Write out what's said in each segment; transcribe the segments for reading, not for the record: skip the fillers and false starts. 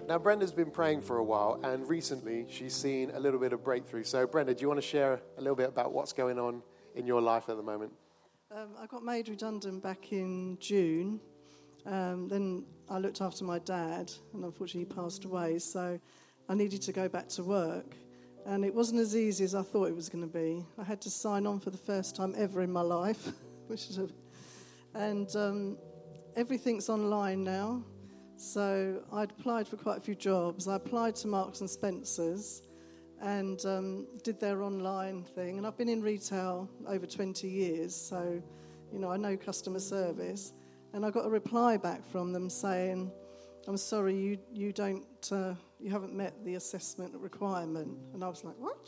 Now, Brenda's been praying for a while, and recently she's seen a little bit of breakthrough. So, Brenda, do you want to share a little bit about what's going on in your life at the moment? I got made redundant back in June. Then I looked after my dad, and unfortunately he passed away, so I needed to go back to work. And it wasn't as easy as I thought it was going to be. I had to sign on for the first time ever in my life, everything's online now. So I'd applied for quite a few jobs. I applied to Marks and Spencer's and did their online thing. And I've been in retail over 20 years, so, I know customer service. And I got a reply back from them saying, I'm sorry, you haven't met the assessment requirement. And I was like, what?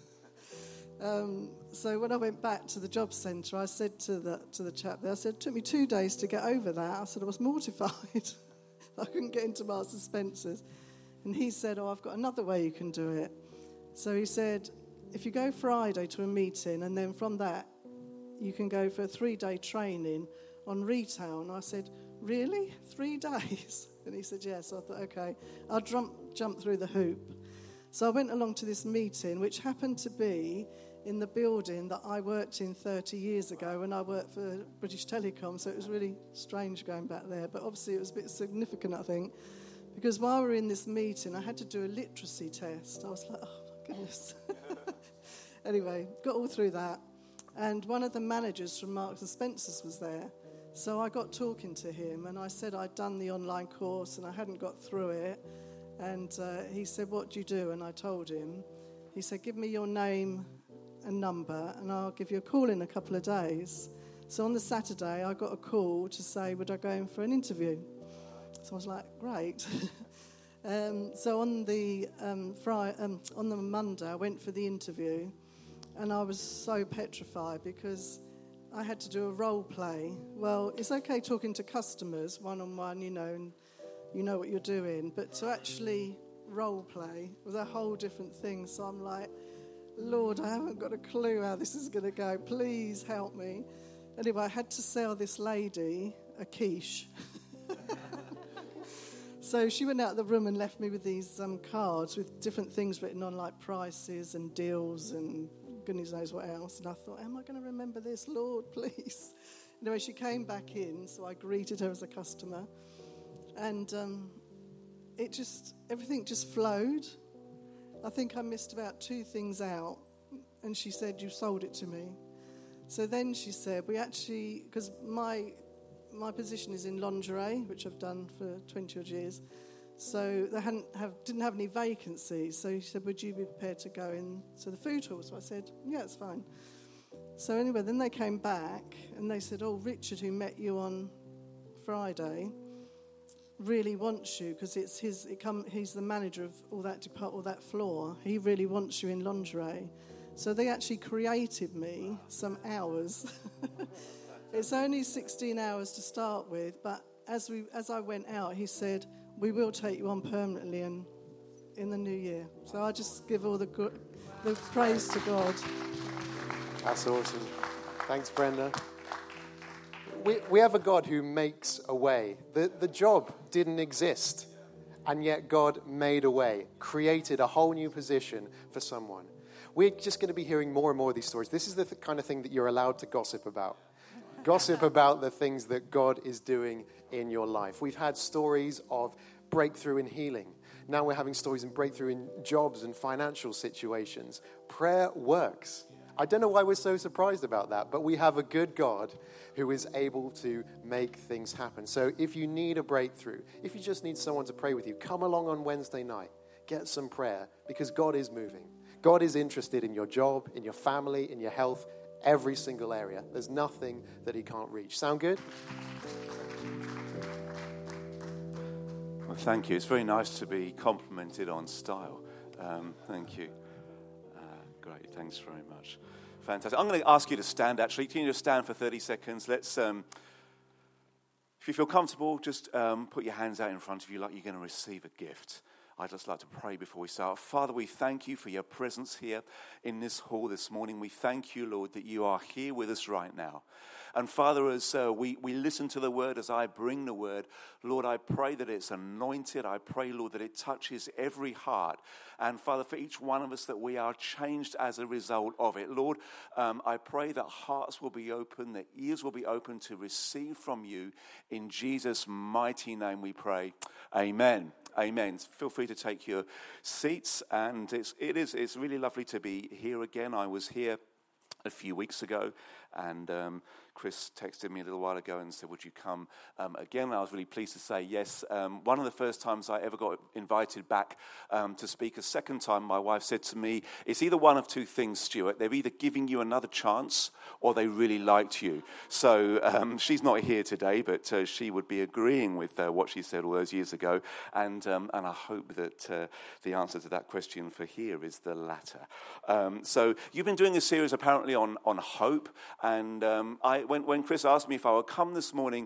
So when I went back to the job centre, I said to the chap there, I said, it took me 2 days to get over that. I said, I was mortified. I couldn't get into Marks and Spencer's. And he said, I've got another way you can do it. So he said, if you go Friday to a meeting, and then from that, you can go for a 3-day training on retail. And I said, really? 3 days? And he said, yes. So I thought, okay, I'll jump through the hoop. So I went along to this meeting, which happened to be in the building that I worked in 30 years ago when I worked for British Telecom. So it was really strange going back there. But obviously it was a bit significant, I think, because while we were in this meeting, I had to do a literacy test. I was like, oh, my goodness. Anyway, got all through that. And one of the managers from Marks and Spencer's was there. So I got talking to him, and I said I'd done the online course and I hadn't got through it. And he said, what do you do? And I told him. He said, give me your name and number, and I'll give you a call in a couple of days. So on the Saturday, I got a call to say, would I go in for an interview? So I was like, great. So on the Monday, I went for the interview, and I was so petrified because I had to do a role play. Well, it's okay talking to customers one-on-one, and you know what you're doing, but to actually role play was a whole different thing. So I'm like, Lord, I haven't got a clue how this is going to go. Please help me. Anyway, I had to sell this lady a quiche. So she went out of the room and left me with these cards with different things written on, like prices and deals and goodness knows what else. And I thought, am I going to remember this? Lord, please. Anyway, she came back in, so I greeted her as a customer. And everything just flowed. I think I missed about 2 things out. And she said, you sold it to me. So then she said, because my position is in lingerie, which I've done for 20 odd years. So they didn't have any vacancies. So she said, would you be prepared to go into the food hall? So I said, yeah, it's fine. So anyway, then they came back and they said, Richard, who met you on Friday, really wants you because he's the manager of all that department, all that floor. He really wants you in lingerie. So they actually created me some hours. It's only 16 hours to start with, but as I went out, he said, we will take you on permanently in the new year. So I just give all the praise to God. That's awesome. Thanks, Brenda. We have a God who makes a way. The job didn't exist, and yet God made a way, created a whole new position for someone. We're just going to be hearing more and more of these stories. This is the kind of thing that you're allowed to gossip about. Gossip about the things that God is doing in your life. We've had stories of breakthrough in healing. Now we're having stories in breakthrough in jobs and financial situations. Prayer works. I don't know why we're so surprised about that, but we have a good God who is able to make things happen. So if you need a breakthrough, if you just need someone to pray with you, come along on Wednesday night. Get some prayer because God is moving. God is interested in your job, in your family, in your health, every single area. There's nothing that he can't reach. Sound good? Well, thank you. It's very nice to be complimented on style. Thank you. Great. Thanks very much. Fantastic. I'm going to ask you to stand, actually. Can you just stand for 30 seconds? Let's, if you feel comfortable, just put your hands out in front of you like you're going to receive a gift. I'd just like to pray before we start. Father, we thank you for your presence here in this hall this morning. We thank you, Lord, that you are here with us right now. And Father, as we listen to the word, as I bring the word, Lord, I pray that it's anointed. I pray, Lord, that it touches every heart. And Father, for each one of us, that we are changed as a result of it. Lord, I pray that hearts will be open, that ears will be open to receive from you. In Jesus' mighty name we pray. Amen. Amen. Feel free to take your seats. And it's really lovely to be here again. I was here a few weeks ago, and Chris texted me a little while ago and said, would you come again? I was really pleased to say yes. One of the first times I ever got invited back to speak. A second time, my wife said to me, it's either one of two things, Stuart. They're either giving you another chance or they really liked you. So she's not here today, but she would be agreeing with what she said all those years ago. And I hope that the answer to that question for here is the latter. So you've been doing a series apparently on hope. And when Chris asked me if I would come this morning,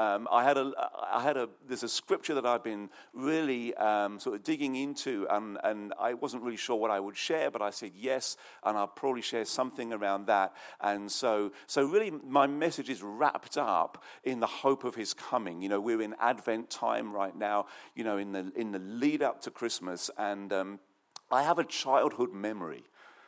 there's a scripture that I've been really sort of digging into, and I wasn't really sure what I would share, but I said yes, and I'll probably share something around that. And so really my message is wrapped up in the hope of his coming. You know, we're in Advent time right now, you know, in the lead up to Christmas, and I have a childhood memory.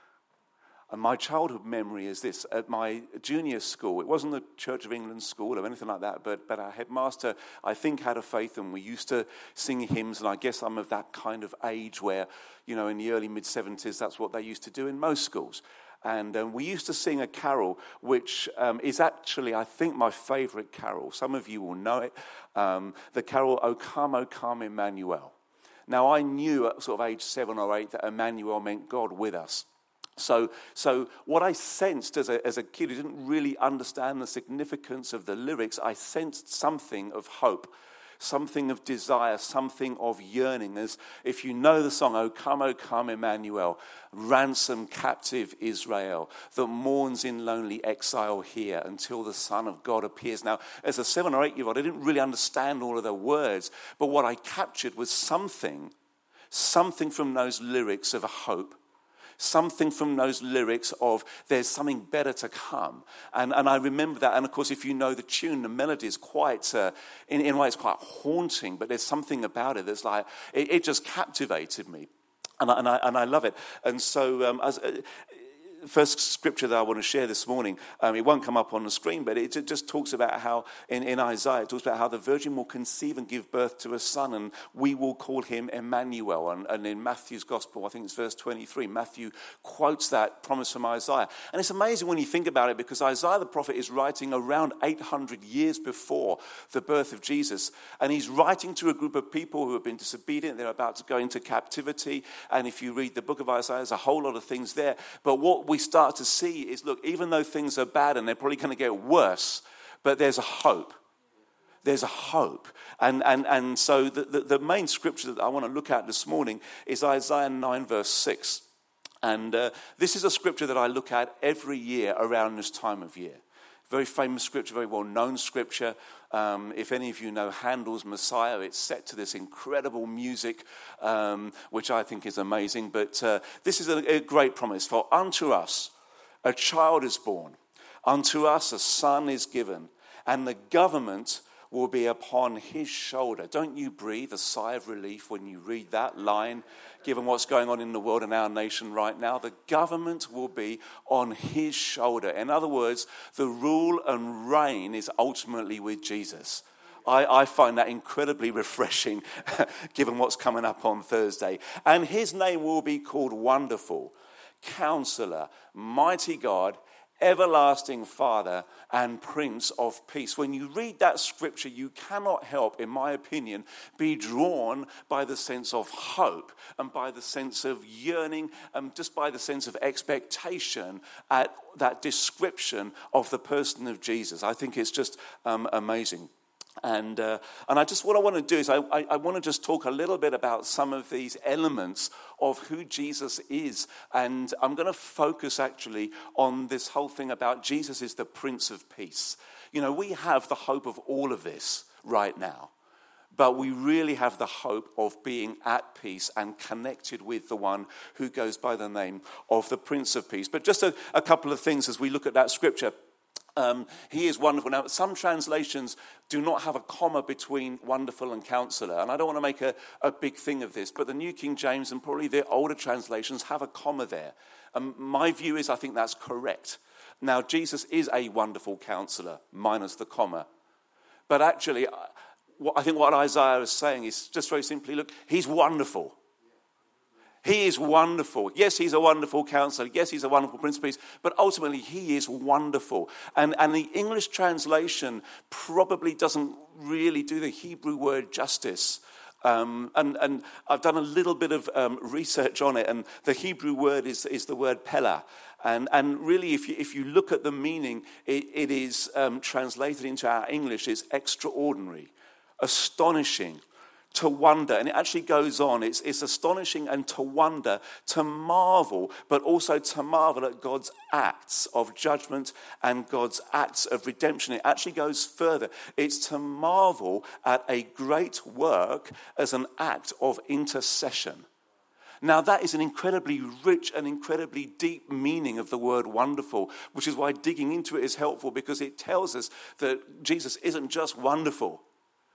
And my childhood memory is this. At my junior school, it wasn't the Church of England school or anything like that, but our headmaster, I think, had a faith, and we used to sing hymns, and I guess I'm of that kind of age where, you know, in the early mid-70s, that's what they used to do in most schools. And we used to sing a carol, which is actually, I think, my favorite carol. Some of you will know it. The carol, O Come, Emmanuel. Now, I knew at sort of age 7 or 8 that Emmanuel meant God with us. So what I sensed as a kid who didn't really understand the significance of the lyrics, I sensed something of hope, something of desire, something of yearning. As if you know the song, O come, Emmanuel, ransom captive Israel, that mourns in lonely exile here until the Son of God appears. Now, as a 7 or 8 year old, I didn't really understand all of the words, but what I captured was something from those lyrics of hope. Something from those lyrics of there's something better to come. And I remember that. And of course, if you know the tune, the melody is quite, in a way, it's quite haunting, but there's something about it that's like, it just captivated me. And I love it. And so, first scripture that I want to share this morning, it won't come up on the screen, but it just talks about how, in Isaiah, it talks about how the virgin will conceive and give birth to a son, and we will call him Emmanuel. And in Matthew's gospel, I think it's verse 23, Matthew quotes that promise from Isaiah. And it's amazing when you think about it, because Isaiah the prophet is writing around 800 years before the birth of Jesus. And he's writing to a group of people who have been disobedient. They're about to go into captivity. And if you read the book of Isaiah, there's a whole lot of things there. But what we start to see is, look, even though things are bad and they're probably going to get worse, but there's a hope. There's a hope. And so the main scripture that I want to look at this morning is Isaiah 9 verse 6. And this is a scripture that I look at every year around this time of year. Very famous scripture, very well-known scripture. If any of you know Handel's Messiah, it's set to this incredible music, which I think is amazing. But this is a great promise. For unto us a child is born, unto us a son is given, and the government will be upon his shoulder. Don't you breathe a sigh of relief when you read that line, given what's going on in the world and our nation right now? The government will be on his shoulder. In other words, the rule and reign is ultimately with Jesus. I find that incredibly refreshing, given what's coming up on Thursday. And his name will be called Wonderful, Counselor, Mighty God, Everlasting Father, and Prince of Peace. When you read that scripture, you cannot help, in my opinion, be drawn by the sense of hope and by the sense of yearning and just by the sense of expectation at that description of the person of Jesus. I think it's just amazing. And what I want to do is I want to just talk a little bit about some of these elements of who Jesus is. And I'm going to focus actually on this whole thing about Jesus is the Prince of Peace. You know, we have the hope of all of this right now. But we really have the hope of being at peace and connected with the one who goes by the name of the Prince of Peace. But just a couple of things as we look at that scripture. He is wonderful. Now, some translations do not have a comma between wonderful and counselor. And I don't want to make a big thing of this, but the New King James and probably the older translations have a comma there. My view is I think that's correct. Now, Jesus is a wonderful counselor, minus the comma. But actually, I think what Isaiah is saying is just very simply, look, he's wonderful. He is wonderful. Yes, he's a wonderful counselor. Yes, he's a wonderful Prince of Peace. But ultimately, he is wonderful. And the English translation probably doesn't really do the Hebrew word justice. And I've done a little bit of research on it. And the Hebrew word is the word pella. And really, if you look at the meaning, it is translated into our English is extraordinary, astonishing, to wonder. And it actually goes on. It's astonishing and to wonder, to marvel, but also to marvel at God's acts of judgment and God's acts of redemption. It actually goes further. It's to marvel at a great work as an act of intercession. Now, that is an incredibly rich and incredibly deep meaning of the word wonderful, which is why digging into it is helpful, because it tells us that Jesus isn't just wonderful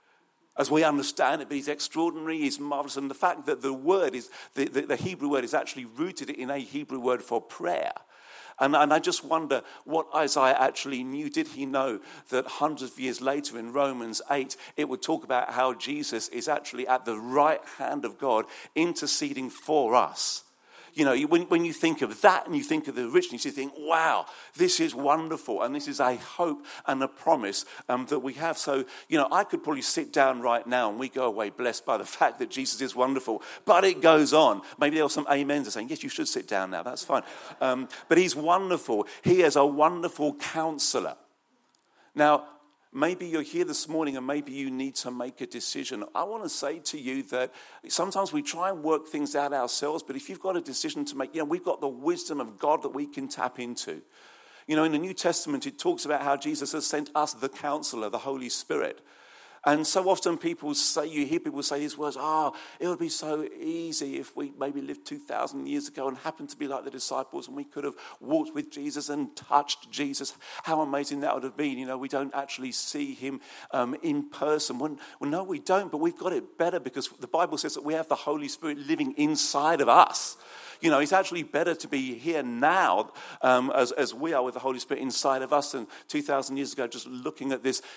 as we understand it, but he's extraordinary, he's marvelous. And the fact that the word is, the Hebrew word is actually rooted in a Hebrew word for prayer. And I just wonder what Isaiah actually knew. Did he know that hundreds of years later in Romans 8, it would talk about how Jesus is actually at the right hand of God interceding for us? You know, when you think of that and you think of the richness, you think, wow, this is wonderful. And this is a hope and a promise that we have. So, you know, I could probably sit down right now and we go away blessed by the fact that Jesus is wonderful. But it goes on. Maybe there are some amens saying, yes, you should sit down now. That's fine. But he's wonderful. He is a wonderful counselor. Now, maybe you're here this morning and maybe you need to make a decision. I want to say to you that sometimes we try and work things out ourselves, but if you've got a decision to make, you know, we've got the wisdom of God that we can tap into. You know, in the New Testament, it talks about how Jesus has sent us the Counselor, the Holy Spirit. And so often you hear people say these words, it would be so easy if we maybe lived 2,000 years ago and happened to be like the disciples and we could have walked with Jesus and touched Jesus. How amazing that would have been. You know, we don't actually see him in person. Well, no, we don't, but we've got it better because the Bible says that we have the Holy Spirit living inside of us. You know, it's actually better to be here now as we are with the Holy Spirit inside of us than 2,000 years ago just looking at this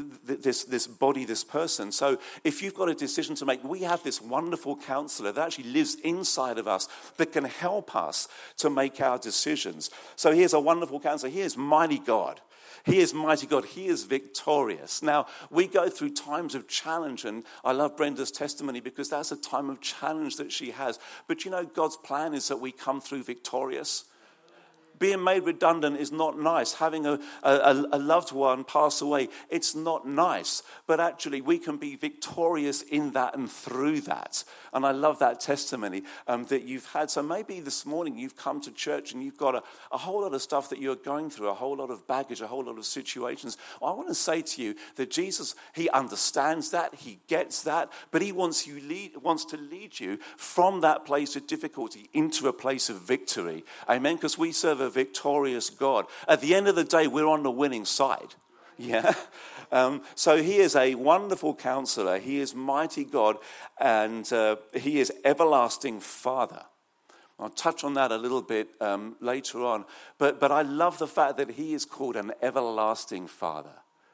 body, this person. So if you've got a decision to make, we have this wonderful counselor that actually lives inside of us that can help us to make our decisions. So here's a wonderful counselor. Here's mighty God. He is mighty God. He is victorious. Now, we go through times of challenge, and I love Brenda's testimony because that's a time of challenge that she has. But you know, God's plan is that we come through victorious. Being made redundant is not nice. Having a loved one pass away, it's not nice. But actually, we can be victorious in that and through that. And I love that testimony that you've had. So maybe this morning you've come to church and you've got a whole lot of stuff that you're going through, a whole lot of baggage, a whole lot of situations. Well, I want to say to you that Jesus, he understands that, he gets that, but he wants to lead you from that place of difficulty into a place of victory. Amen? Because we serve a victorious God. At the end of the day, we're on the winning side. Yeah. So he is a wonderful counselor. He is mighty God, and he is everlasting Father. I'll touch on that a little bit later on. But I love the fact that he is called an everlasting Father.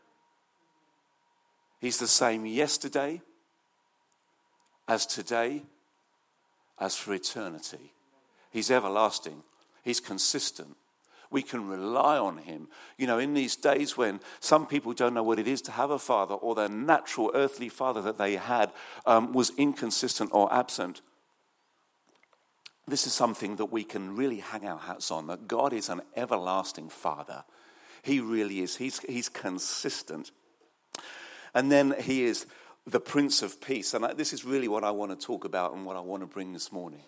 He's the same yesterday, as today, as for eternity. He's everlasting. He's consistent. We can rely on him. You know, in these days when some people don't know what it is to have a father, or their natural earthly father that they had was inconsistent or absent, this is something that we can really hang our hats on, that God is an everlasting Father. He really is. He's consistent. And then he is the Prince of Peace. And this is really what I want to talk about and what I want to bring this morning.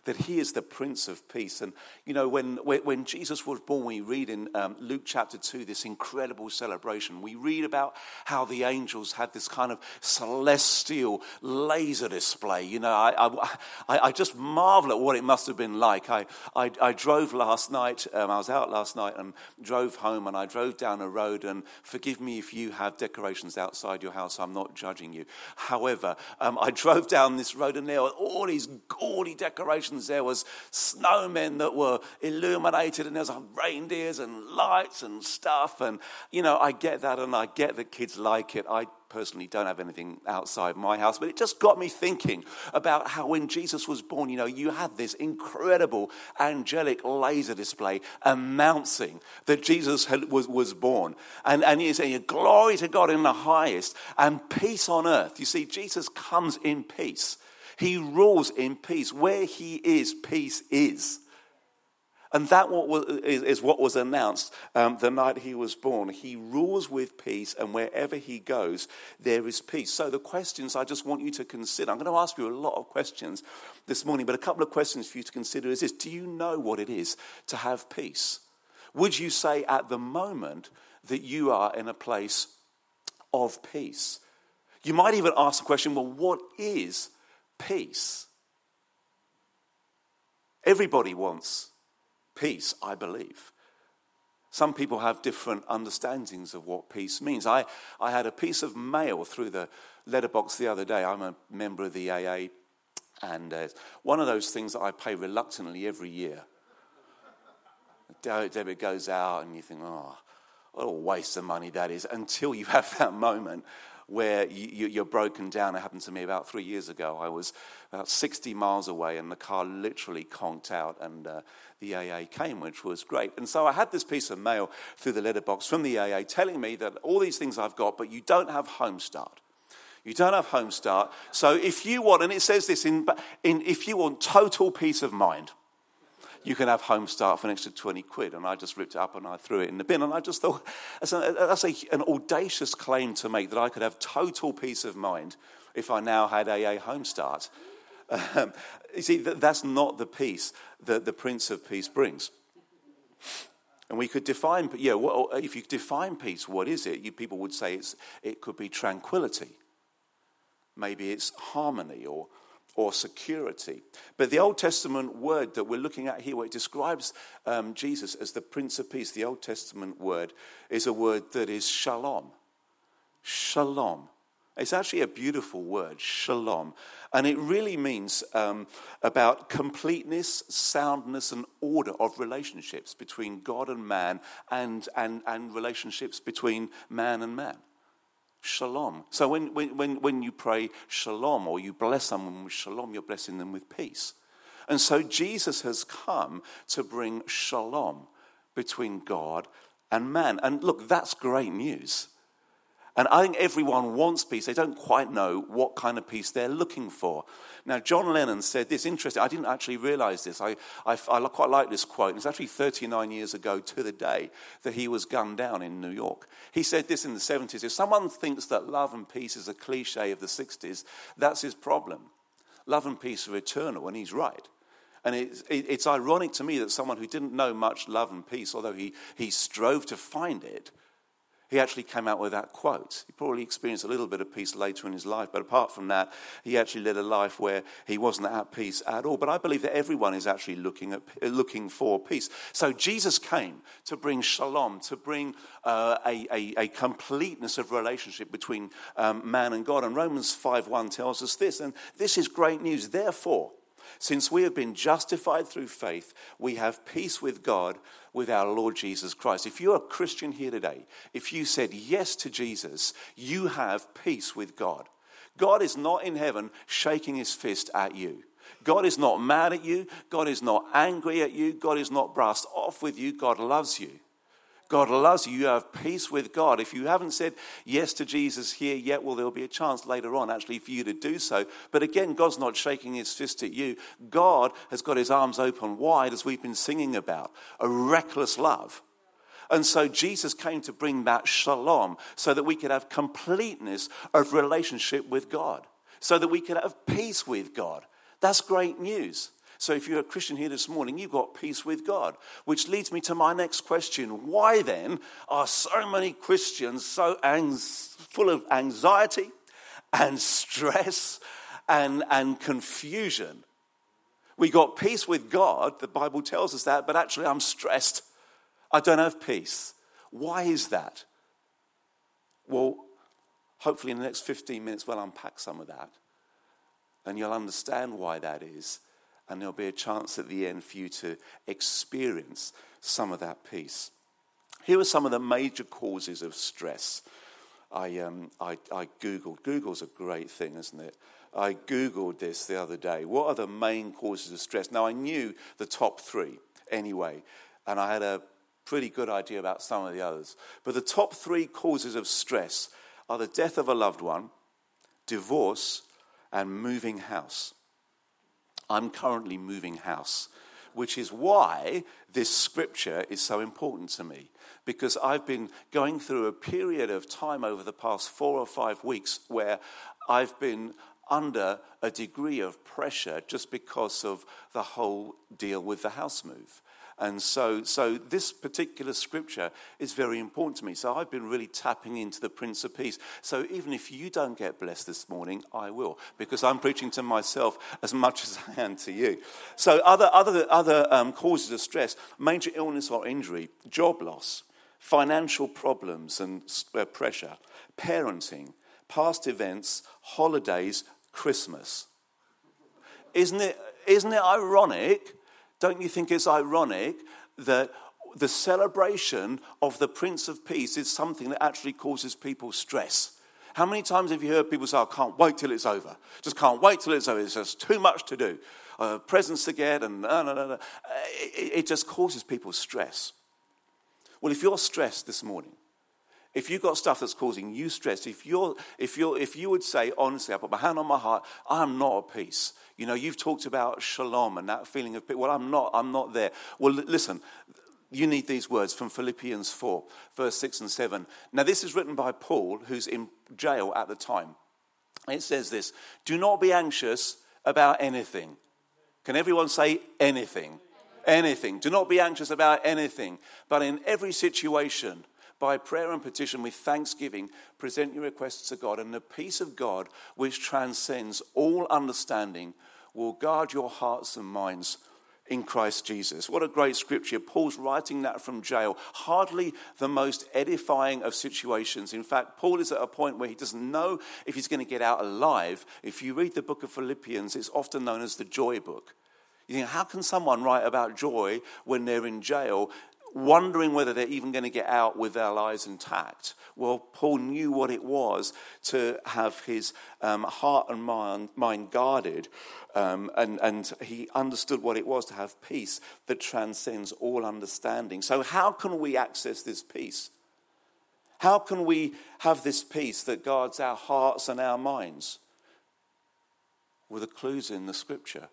that he is the Prince of Peace. And, you know, when Jesus was born, we read in Luke chapter 2, this incredible celebration. We read about how the angels had this kind of celestial laser display. You know, I just marvel at what it must have been like. I drove last night, I was out last night and drove home, and I drove down a road, and forgive me if you have decorations outside your house, I'm not judging you. However, I drove down this road, and there were all these gaudy decorations. There was snowmen that were illuminated, and there's reindeers and lights and stuff. And, you know, I get that, and I get that kids like it. I personally don't have anything outside my house, but it just got me thinking about how when Jesus was born, you know, you had this incredible angelic laser display announcing that Jesus was born. And you say, glory to God in the highest and peace on earth. You see, Jesus comes in peace. He rules in peace. Where he is, peace is. And that is what was announced the night he was born. He rules with peace, and wherever he goes, there is peace. So the questions I just want you to consider, I'm going to ask you a lot of questions this morning, but a couple of questions for you to consider is this. Do you know what it is to have peace? Would you say at the moment that you are in a place of peace? You might even ask the question, well, what is peace? Everybody wants peace, I believe. Some people have different understandings of what peace means. I had a piece of mail through the letterbox the other day. I'm a member of the AA, and one of those things that I pay reluctantly every year. Debit goes out, and you think, oh, what a waste of money that is, until you have that moment where you're broken down. It happened to me about 3 years ago. I was about 60 miles away, and the car literally conked out, and the AA came, which was great. And so I had this piece of mail through the letterbox from the AA telling me that all these things I've got, but you don't have Home Start. You don't have Home Start. So if you want, and it says this, if you want total peace of mind, you can have Home Start for an extra 20 quid. And I just ripped it up and I threw it in the bin. And I just thought, that's an audacious claim to make, that I could have total peace of mind if I now had AA Home Start. You see, that's not the peace that the Prince of Peace brings. And we could define, if you define peace, what is it? People would say it could be tranquility. Maybe it's harmony or security. But the Old Testament word that we're looking at here, where it describes Jesus as the Prince of Peace, the Old Testament word is a word that is shalom. Shalom. It's actually a beautiful word, shalom. And it really means about completeness, soundness, and order of relationships between God and man, and relationships between man and man. Shalom. So when you pray shalom, or you bless someone with shalom, you're blessing them with peace. And so Jesus has come to bring shalom between God and man. And look, that's great news. And I think everyone wants peace. They don't quite know what kind of peace they're looking for. Now, John Lennon said this, interesting. I didn't actually realize this. I quite like this quote. It's actually 39 years ago to the day that he was gunned down in New York. He said this in the 70s. If someone thinks that love and peace is a cliche of the 60s, that's his problem. Love and peace are eternal, and he's right. And it's ironic to me that someone who didn't know much love and peace, although he strove to find it, he actually came out with that quote. He probably experienced a little bit of peace later in his life, but apart from that, he actually led a life where he wasn't at peace at all. But I believe that everyone is actually looking for peace. So Jesus came to bring shalom, to bring a completeness of relationship between man and God. And Romans 5:1 tells us this, and this is great news. Therefore, since we have been justified through faith, we have peace with God, with our Lord Jesus Christ. If you're a Christian here today, if you said yes to Jesus, you have peace with God. God is not in heaven shaking his fist at you. God is not mad at you. God is not angry at you. God is not brassed off with you. God loves you. God loves you. You have peace with God. If you haven't said yes to Jesus here yet, well, there'll be a chance later on actually for you to do so. But again, God's not shaking his fist at you. God has got his arms open wide, as we've been singing about, a reckless love. And so Jesus came to bring that shalom so that we could have completeness of relationship with God, so that we could have peace with God. That's great news. So if you're a Christian here this morning, you've got peace with God, which leads me to my next question. Why then are so many Christians so full of anxiety and stress and confusion? We got peace with God, the Bible tells us that, but actually I'm stressed. I don't have peace. Why is that? Well, hopefully in the next 15 minutes we'll unpack some of that. And you'll understand why that is. And there'll be a chance at the end for you to experience some of that peace. Here are some of the major causes of stress. I Googled. Google's a great thing, isn't it? I Googled this the other day. What are the main causes of stress? Now, I knew the top 3 anyway, and I had a pretty good idea about some of the others. But the top 3 causes of stress are the death of a loved one, divorce, and moving house. I'm currently moving house, which is why this scripture is so important to me. Because I've been going through a period of time over the past 4 or 5 weeks where I've been under a degree of pressure just because of the whole deal with the house move. And so this particular scripture is very important to me. So I've been really tapping into the Prince of Peace. So even if you don't get blessed this morning, I will, because I'm preaching to myself as much as I am to you. So other causes of stress: major illness or injury, job loss, financial problems and pressure, parenting, past events, holidays, Christmas. Isn't it ironic? Don't you think it's ironic that the celebration of the Prince of Peace is something that actually causes people stress? How many times have you heard people say, I can't wait till it's over. Just can't wait till it's over. There's just too much to do. Presents to get and no. It just causes people stress. Well, if you're stressed this morning, if you've got stuff that's causing you stress, if you would say, honestly, I put my hand on my heart, I'm not at peace. You know, you've talked about shalom and that feeling of peace. Well, I'm not there. Well, listen, you need these words from Philippians 4, verse 6 and 7. Now, this is written by Paul, who's in jail at the time. It says this: do not be anxious about anything. Can everyone say anything? Anything. Do not be anxious about anything, but in every situation, by prayer and petition with thanksgiving, present your requests to God, and the peace of God, which transcends all understanding, will guard your hearts and minds in Christ Jesus. What a great scripture. Paul's writing that from jail. Hardly the most edifying of situations. In fact, Paul is at a point where he doesn't know if he's going to get out alive. If you read the book of Philippians, it's often known as the joy book. You think, how can someone write about joy when they're in jail, wondering whether they're even going to get out with their lives intact? Well, Paul knew what it was to have his heart and mind guarded, and he understood what it was to have peace that transcends all understanding. So how can we access this peace? How can we have this peace that guards our hearts and our minds? Well, the clue's in the scripture.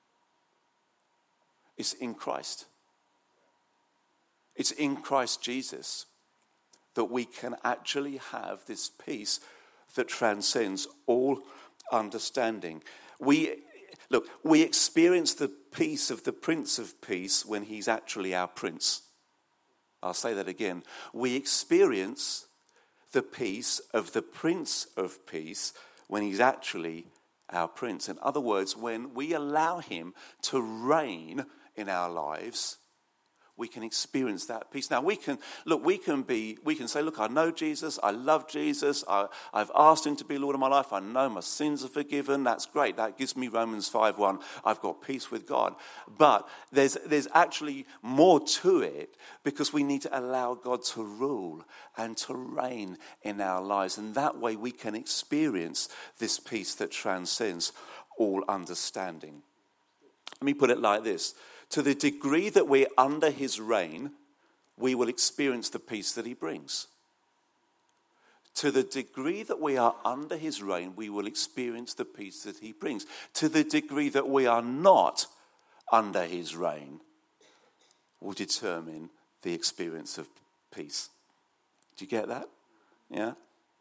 It's in Christ. It's in Christ Jesus that we can actually have this peace that transcends all understanding. We experience the peace of the Prince of Peace when he's actually our Prince. I'll say that again. We experience the peace of the Prince of Peace when he's actually our Prince. In other words, when we allow him to reign in our lives, we can experience that peace. Now we can say, look, I know Jesus, I love Jesus, I've asked him to be Lord of my life, I know my sins are forgiven, that's great, that gives me Romans 5:1, I've got peace with God. But there's actually more to it, because we need to allow God to rule and to reign in our lives, and that way we can experience this peace that transcends all understanding. Let me put it like this. To the degree that we're under his reign, we will experience the peace that he brings. To the degree that we are under his reign, we will experience the peace that he brings. To the degree that we are not under his reign, will determine the experience of peace. Do you get that? Yeah?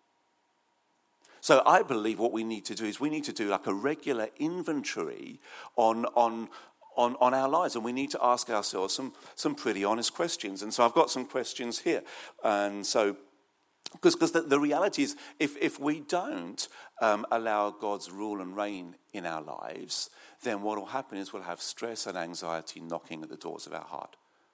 So I believe what we need to do is we need to do like a regular inventory on on our lives, and we need to ask ourselves some pretty honest questions. And so I've got some questions here. And so, because the reality is, if we don't allow God's rule and reign in our lives, then what will happen is we'll have stress and anxiety knocking at the doors of our heart.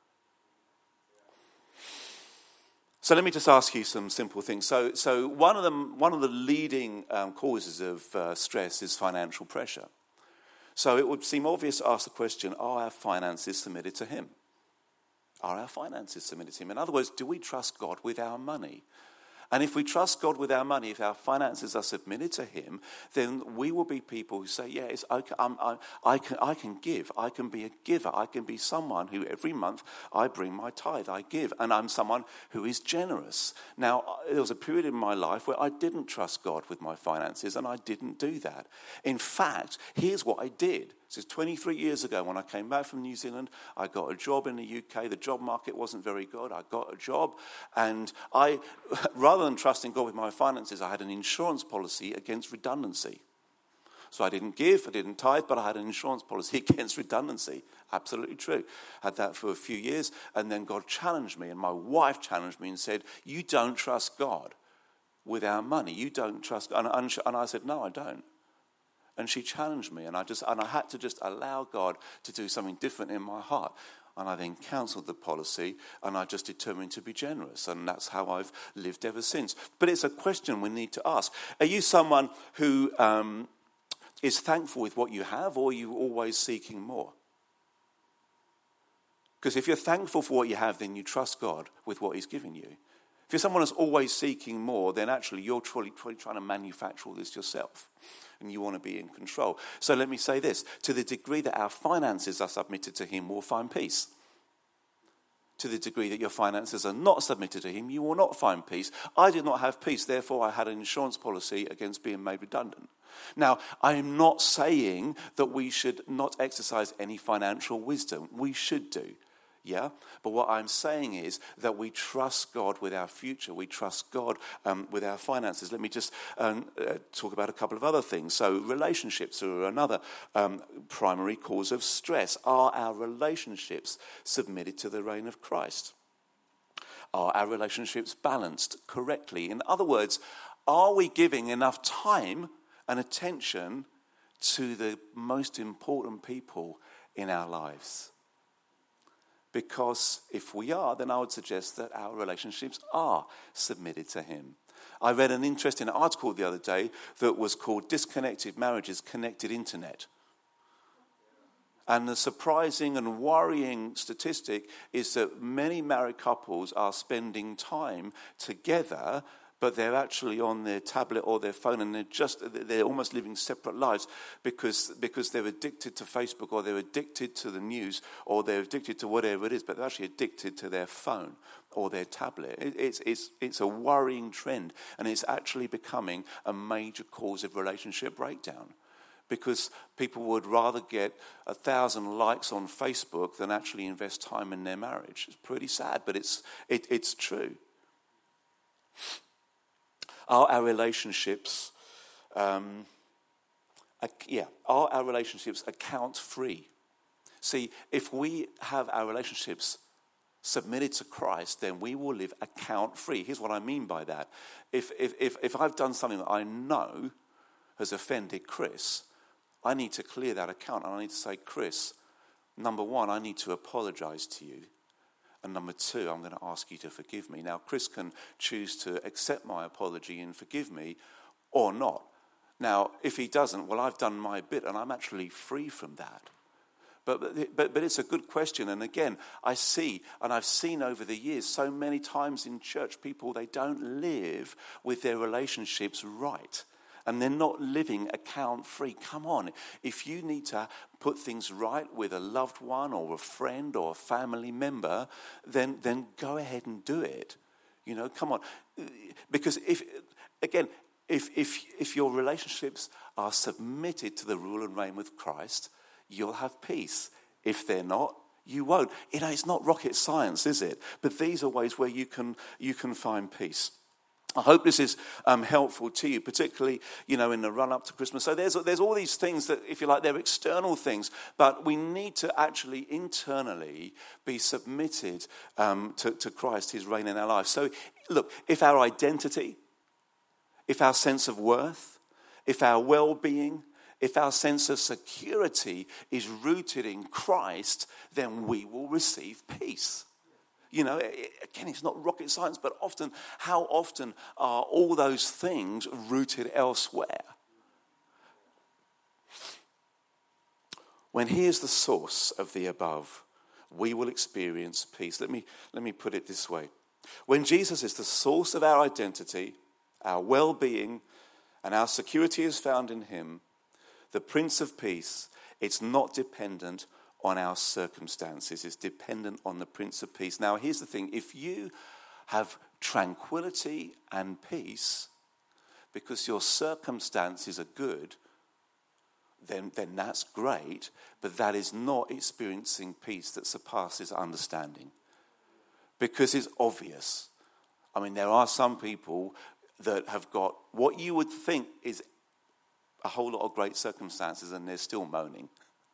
So let me just ask you some simple things. So one of the leading causes of stress is financial pressure. So it would seem obvious to ask the question, are our finances submitted to him? Are our finances submitted to him? In other words, do we trust God with our money? And if we trust God with our money, if our finances are submitted to him, then we will be people who say, yeah, it's okay, I can give. I can be a giver. I can be someone who every month I bring my tithe, I give. And I'm someone who is generous. Now, there was a period in my life where I didn't trust God with my finances, and I didn't do that. In fact, here's what I did. This is 23 years ago when I came back from New Zealand. I got a job in the UK. The job market wasn't very good. I got a job, and rather than trusting God with my finances, I had an insurance policy against redundancy. So I didn't give, I didn't tithe, but I had an insurance policy against redundancy. Absolutely true. Had that for a few years, and then God challenged me, and my wife challenged me and said, you don't trust God with our money. You don't trust, and I said, no, I don't. And she challenged me, and I had to just allow God to do something different in my heart. And I then cancelled the policy, and I just determined to be generous. And that's how I've lived ever since. But it's a question we need to ask. Are you someone who is thankful with what you have, or are you always seeking more? Because if you're thankful for what you have, then you trust God with what he's given you. If you're someone who's always seeking more, then actually you're probably trying to manufacture all this yourself. And you want to be in control. So let me say this. To the degree that our finances are submitted to him, we'll find peace. To the degree that your finances are not submitted to him, you will not find peace. I did not have peace, therefore I had an insurance policy against being made redundant. Now, I am not saying that we should not exercise any financial wisdom. We should do. Yeah, but what I'm saying is that we trust God with our future. We trust God with our finances. Let me just talk about a couple of other things. So relationships are another primary cause of stress. Are our relationships submitted to the reign of Christ? Are our relationships balanced correctly? In other words, are we giving enough time and attention to the most important people in our lives? Because if we are, then I would suggest that our relationships are submitted to him. I read an interesting article the other day that was called Disconnected Marriages, Connected Internet. And the surprising and worrying statistic is that many married couples are spending time together, but they're actually on their tablet or their phone, and they're almost living separate lives because they're addicted to Facebook, or they're addicted to the news, or they're addicted to whatever it is, but they're actually addicted to their phone or their tablet. It's a worrying trend, and it's actually becoming a major cause of relationship breakdown, because people would rather get 1,000 likes on Facebook than actually invest time in their marriage. It's pretty sad, but it's true. Are our relationships, account free? See, if we have our relationships submitted to Christ, then we will live account free. Here's what I mean by that. If I've done something that I know has offended Chris, I need to clear that account, and I need to say, Chris, number one, I need to apologize to you. And number two, I'm going to ask you to forgive me. Now, Chris can choose to accept my apology and forgive me or not. Now, if he doesn't, well, I've done my bit, and I'm actually free from that. But it's a good question. And again, I've seen over the years so many times in church, people, they don't live with their relationships right. And they're not living account-free. Come on, if you need to put things right with a loved one or a friend or a family member, then go ahead and do it. You know, come on. Because if your relationships are submitted to the rule and reign with Christ, you'll have peace. If they're not, you won't. You know, it's not rocket science, is it? But these are ways where you can find peace. I hope this is helpful to you, particularly, in the run-up to Christmas. So there's all these things that, if you like, they're external things, but we need to actually internally be submitted to Christ, his reign in our life. So, look, if our identity, if our sense of worth, if our well-being, if our sense of security is rooted in Christ, then we will receive peace. Again, it's not rocket science, but how often are all those things rooted elsewhere? When he is the source of the above, we will experience peace. Let me put it this way. When Jesus is the source of our identity, our well-being, and our security is found in him, the Prince of Peace, it's not dependent on our circumstances. It's dependent on the Prince of Peace. Now, here's the thing. If you have tranquility and peace because your circumstances are good, then that's great, but that is not experiencing peace that surpasses understanding. Because it's obvious. I mean, there are some people that have got what you would think is a whole lot of great circumstances and they're still moaning.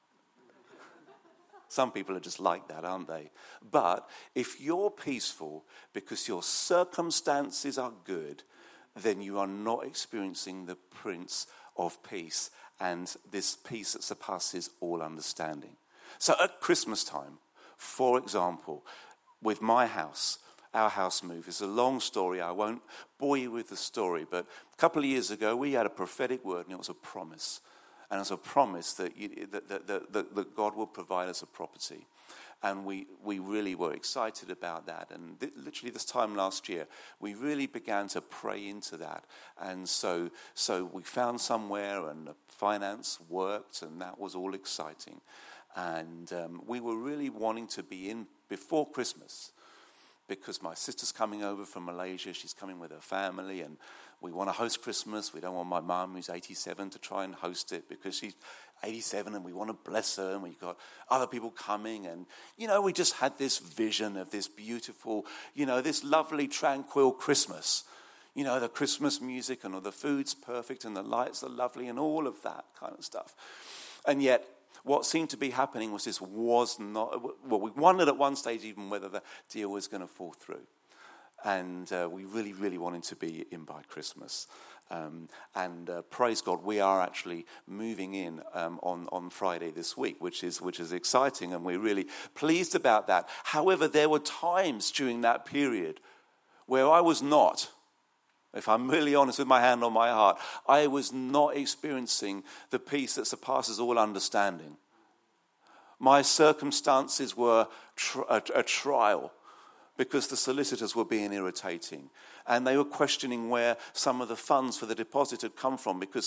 Some people are just like that, aren't they? But if you're peaceful because your circumstances are good, then you are not experiencing the Prince of Peace and this peace that surpasses all understanding. So at Christmas time, for example, with my house, our house move, it's a long story. I won't bore you with the story, but a couple of years ago, we had a prophetic word, and it was a promise. And it was a promise that God will provide us a property. And we really were excited about that. And literally this time last year, we really began to pray into that. And so we found somewhere, and the finance worked, and that was all exciting. And we were really wanting to be in before Christmas, because my sister's coming over from Malaysia. She's coming with her family, and we want to host Christmas. We don't want my mum, who's 87, to try and host it because she's 87 and we want to bless her, and we've got other people coming. And, we just had this vision of this beautiful, this lovely, tranquil Christmas. The Christmas music and all the food's perfect and the lights are lovely and all of that kind of stuff. And yet, what seemed to be happening was we wondered at one stage even whether the deal was going to fall through. And we really, really wanted to be in by Christmas. And praise God, we are actually moving in on Friday this week, which is exciting, and we're really pleased about that. However, there were times during that period where I was not, if I'm really honest with my hand on my heart, I was not experiencing the peace that surpasses all understanding. My circumstances were a trial because the solicitors were being irritating. And they were questioning where some of the funds for the deposit had come from, because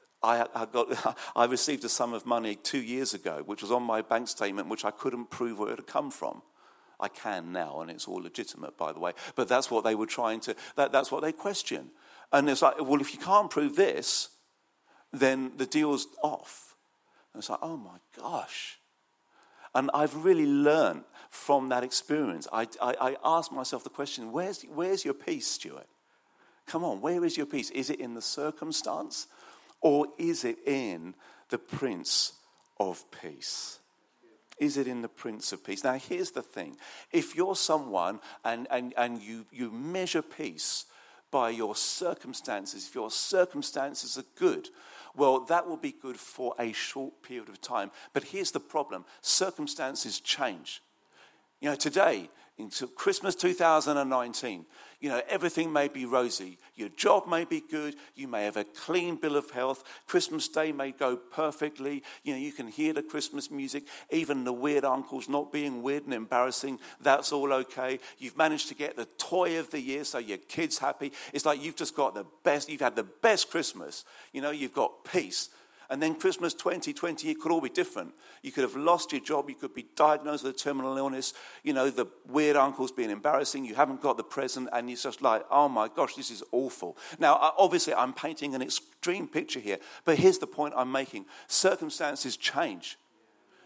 I received a sum of money 2 years ago, which was on my bank statement, which I couldn't prove where it had come from. I can now, and it's all legitimate, by the way. But that's what they were that's what they questioned. And it's like, well, if you can't prove this, then the deal's off. And it's like, oh my gosh. And I've really learned from that experience. I asked myself the question, where's your peace, Stuart? Come on, where is your peace? Is it in the circumstance, or is it in the Prince of Peace? Is it in the Prince of Peace? Now, here's the thing. If you're someone and you measure peace by your circumstances, if your circumstances are good, well, that will be good for a short period of time. But here's the problem. Circumstances change. Today, into Christmas 2019, everything may be rosy. Your job may be good. You may have a clean bill of health. Christmas Day may go perfectly. You can hear the Christmas music. Even the weird uncles not being weird and embarrassing, that's all okay. You've managed to get the toy of the year, so your kid's happy. It's like you've just got the best. You've had the best Christmas. You've got peace. And then Christmas 2020, it could all be different. You could have lost your job. You could be diagnosed with a terminal illness. The weird uncle's being embarrassing. You haven't got the present. And it's just like, oh my gosh, this is awful. Now, obviously, I'm painting an extreme picture here. But here's the point I'm making. Circumstances change.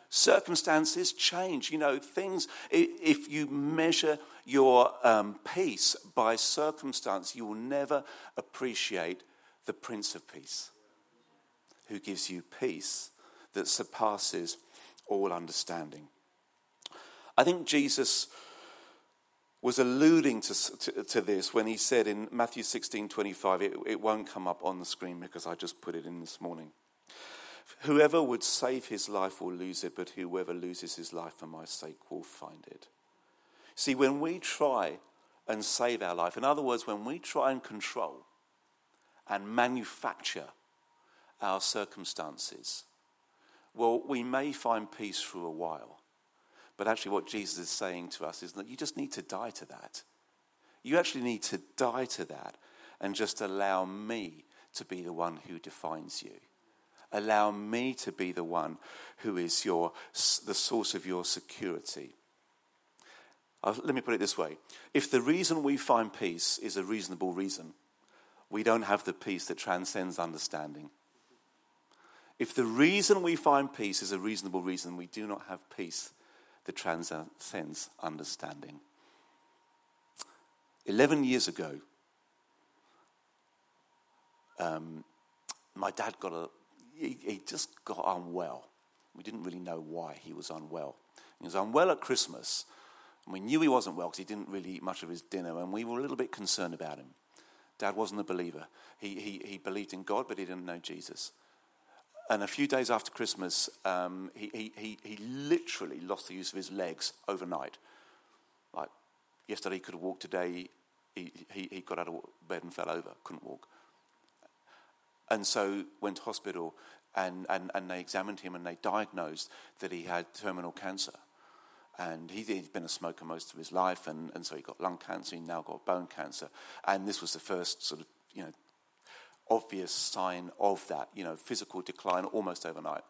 Circumstances change. Things, if you measure your peace by circumstance, you will never appreciate the Prince of Peace, who gives you peace that surpasses all understanding. I think Jesus was alluding to this when he said in Matthew 16:25, it won't come up on the screen because I just put it in this morning. Whoever would save his life will lose it, but whoever loses his life for my sake will find it. See, when we try and save our life, in other words, when we try and control and manufacture our circumstances, well, we may find peace for a while. But actually what Jesus is saying to us is that you just need to die to that. You actually need to die to that and just allow me to be the one who defines you. Allow me to be the one who is the source of your security. Let me put it this way. If the reason we find peace is a reasonable reason, we don't have the peace that transcends understanding. If the reason we find peace is a reasonable reason, we do not have peace that transcends understanding. 11 years ago, my dad he just got unwell. We didn't really know why he was unwell. He was unwell at Christmas, and we knew he wasn't well because he didn't really eat much of his dinner, and we were a little bit concerned about him. Dad wasn't a believer. He believed in God, but he didn't know Jesus. And a few days after Christmas, he literally lost the use of his legs overnight. Like yesterday he could have walked, today he got out of bed and fell over, couldn't walk. And so went to hospital and they examined him and they diagnosed that he had terminal cancer. And he'd been a smoker most of his life, and so he got lung cancer, he now got bone cancer. And this was the first sort of, obvious sign of that, physical decline almost overnight.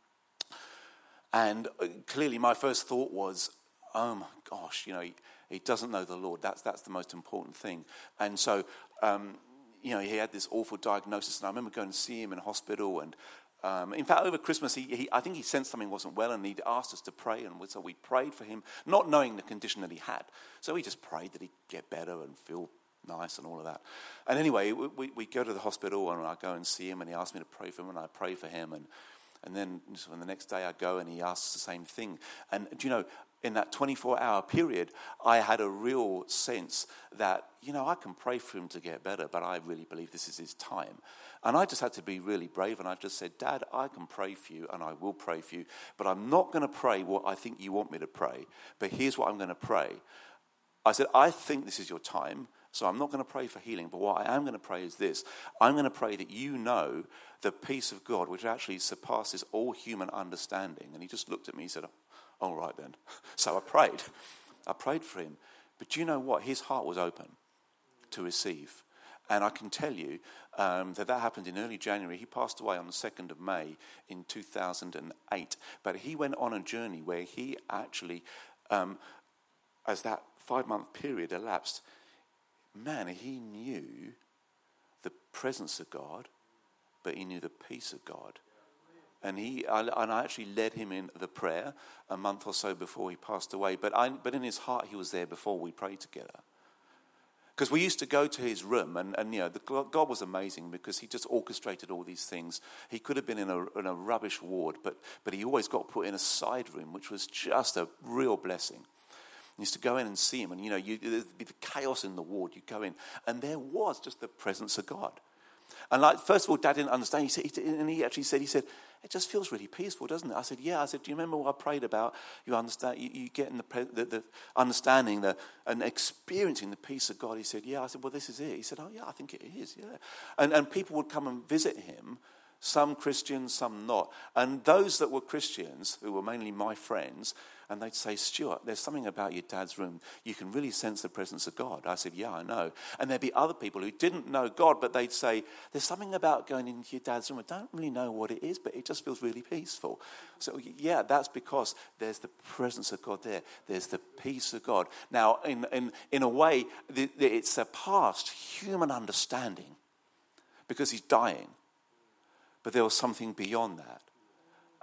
And clearly my first thought was, oh my gosh, he doesn't know the Lord. That's the most important thing. And so, he had this awful diagnosis, and I remember going to see him in hospital, and in fact, over Christmas, I think he sensed something wasn't well, and he'd asked us to pray, and so we prayed for him, not knowing the condition that he had. So we just prayed that he'd get better and feel nice and all of that. And anyway, we go to the hospital, and I go and see him, and he asked me to pray for him, and I pray for him, and then so the next day I go, and he asks the same thing. And in that 24-hour period, I had a real sense that, I can pray for him to get better, but I really believe this is his time. And I just had to be really brave, and I just said, Dad, I can pray for you, and I will pray for you, but I'm not going to pray what I think you want me to pray, but here's what I'm going to pray. I said, I think this is your time, so I'm not going to pray for healing, but what I am going to pray is this. I'm going to pray that the peace of God, which actually surpasses all human understanding. And he just looked at me and said, all right then. So I prayed for him. But you know what? His heart was open to receive. And I can tell you that happened in early January. He passed away on the 2nd of May in 2008. But he went on a journey where he actually, as that 5-month period elapsed, he knew the presence of God, but he knew the peace of God. And I actually led him in the prayer a month or so before he passed away. But in his heart, he was there before we prayed together. Because we used to go to his room, and God was amazing because he just orchestrated all these things. He could have been in a rubbish ward, but he always got put in a side room, which was just a real blessing. You used to go in and see him, and there'd be the chaos in the ward. You'd go in, and there was just the presence of God. And first of all, Dad didn't understand. He actually said, it just feels really peaceful, doesn't it? I said, yeah. I said, do you remember what I prayed about? You understand? You get in the understanding and experiencing the peace of God. He said, yeah. I said, well, this is it. He said, oh yeah, I think it is. Yeah. And people would come and visit him. Some Christians, some not. And those that were Christians, who were mainly my friends, and they'd say, Stuart, there's something about your dad's room. You can really sense the presence of God. I said, yeah, I know. And there'd be other people who didn't know God, but they'd say, there's something about going into your dad's room. I don't really know what it is, but it just feels really peaceful. So, yeah, that's because there's the presence of God there. There's the peace of God. Now, in a way, it surpassed human understanding because he's dying. But there was something beyond that.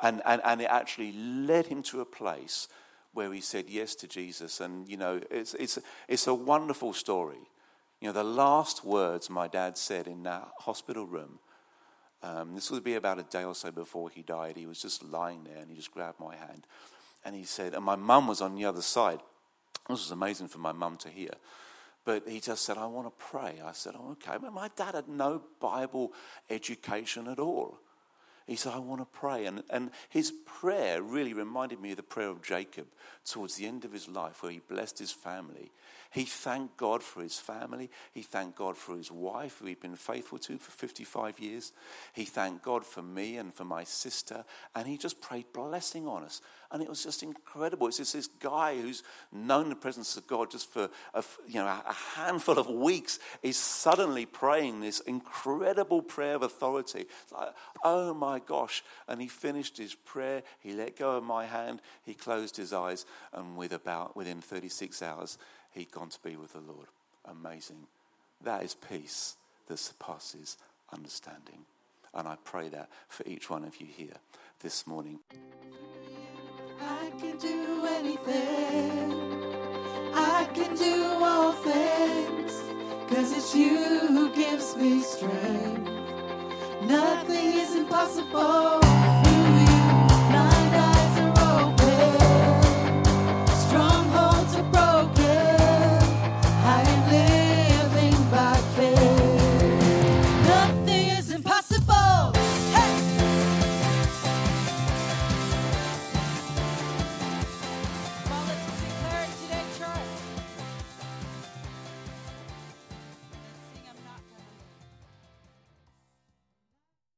And it actually led him to a place where he said yes to Jesus. And, you know, it's a wonderful story. You know, the last words my dad said in that hospital room, this would be about a day or so before he died. He was just lying there and he just grabbed my hand. And he said, and my mum was on the other side. This was amazing for my mum to hear. But he just said, I want to pray. I said, oh, okay. But my dad had no Bible education at all. He said, I want to pray. And his prayer really reminded me of the prayer of Jacob towards the end of his life, where he blessed his family. He thanked God for his family. He thanked God for his wife, who he'd been faithful to for 55 years. He thanked God for me and for my sister. And he just prayed blessing on us. And it was just incredible. It's just this guy who's known the presence of God just for a handful of weeks is suddenly praying this incredible prayer of authority. It's like, oh my gosh. And he finished his prayer. He let go of my hand. He closed his eyes. And within 36 hours, he'd gone to be with the Lord. Amazing. That is peace that surpasses understanding. And I pray that for each one of you here this morning. I can do anything. I can do all things. 'Cause it's you who gives me strength. Nothing is impossible